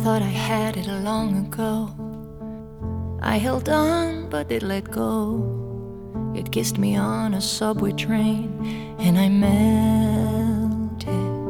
thought I had it long ago. I held on, but it let go. It kissed me on a subway train, and I melted.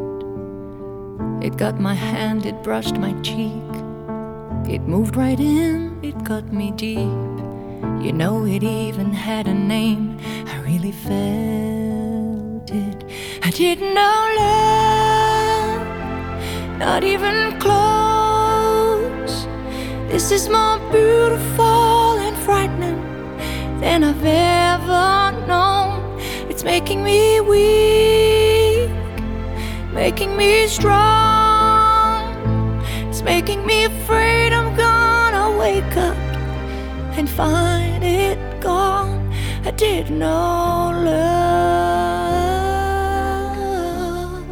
It got my hand, it brushed my cheek. It moved right in, it cut me deep. You know, it even had a name. I really felt it. I didn't know love, not even close. This is more beautiful and frightening than I've ever known. It's making me weak, making me strong. It's making me afraid I'm gonna wake up and find it gone. I didn't know love.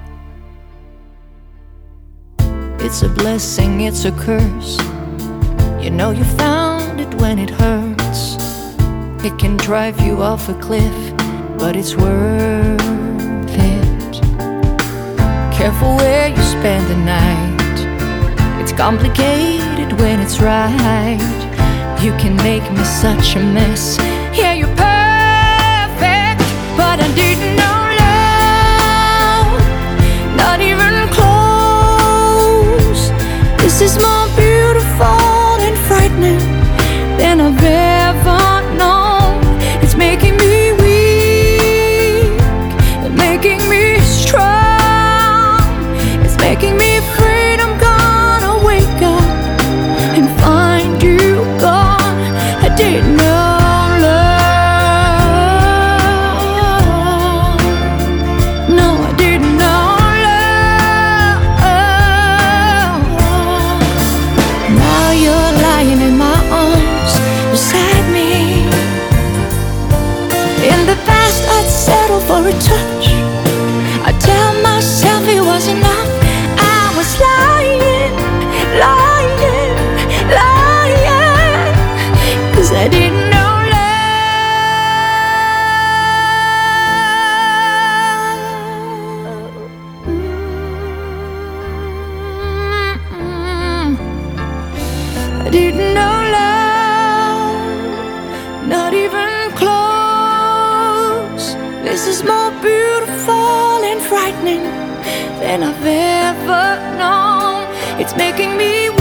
It's a blessing, it's a curse. You know you found it when it hurts. It can drive you off a cliff, but it's worth it. Careful where you spend the night. It's complicated when it's right. You can make me such a mess. Yeah, you're perfect, but I didn't know love, not even close. This is more beautiful and frightening than I've ever known. It's making me weak and making me strong. It's making me afraid I'm gonna wake up and find you gone. I didn't know love. No, I didn't know love. Now you're lying in my arms beside me. In the past I'd settle for a touch. I tell myself it was enough. I was lying, lying, lying, 'cause I didn't know love. I didn't know love, not even close. This is more beautiful and frightening than I've ever known. It's making me